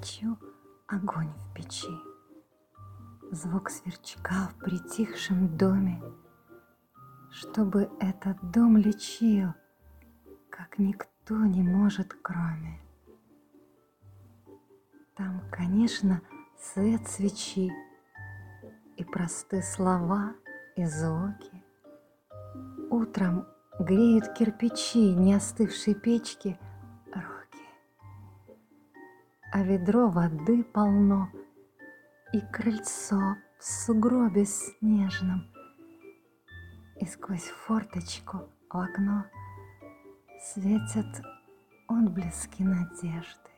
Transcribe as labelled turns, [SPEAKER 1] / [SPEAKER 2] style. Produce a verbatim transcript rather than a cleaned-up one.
[SPEAKER 1] Ночью огонь в печи, звук сверчка в притихшем доме, чтобы этот дом лечил, как никто не может кроме. Там, конечно, свет свечи и простые слова и звуки. Утром греют кирпичи не остывшей печки руки, а ведро воды полно, и крыльцо в сугробе снежном, и сквозь форточку в окно светят отблески надежды.